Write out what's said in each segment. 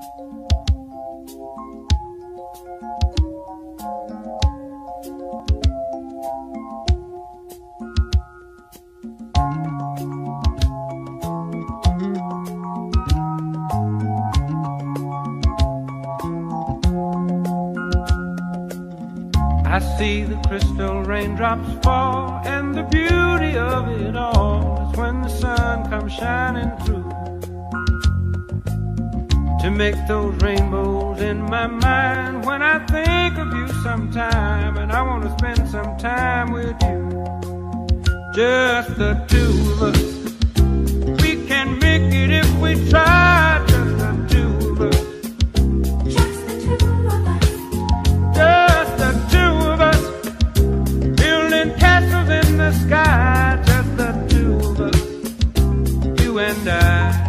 I see the crystal raindrops fall, and the beauty of it all is when the sun comes shining through to make those rainbows in my mind. When I think of you sometime, and I want to spend some time with you, just the two of us. We can make it if we try, just the two of us. Just the two of us. Just the two of us, building castles in the sky. Just the two of us, you and I.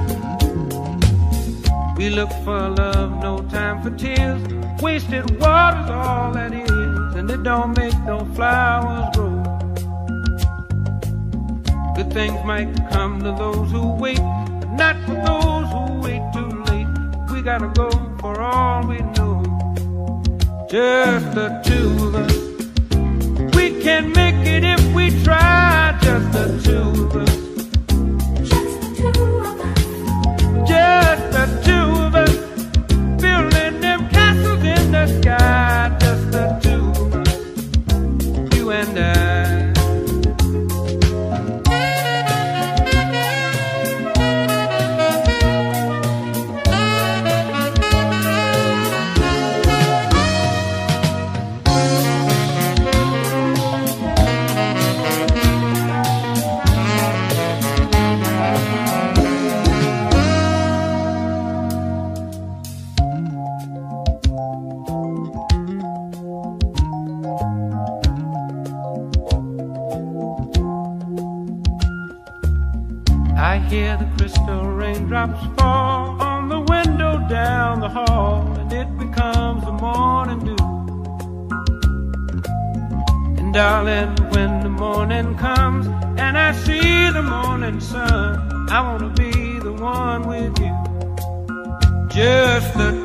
We look for love, no time for tears. Wasted water's all that is, and it don't make no flowers grow. Good things might come to those who wait, but not for those who wait too late. We gotta go for all we know. Just the two of us. We can make it if we try. Just the two of us. Just the two of us. Just the two of us, building them castles in the sky. Just the two of us, you and I. I hear the crystal raindrops fall on the window down the hall, and it becomes the morning dew. And darling, when the morning comes and I see the morning sun, I wanna be the one with you. Just the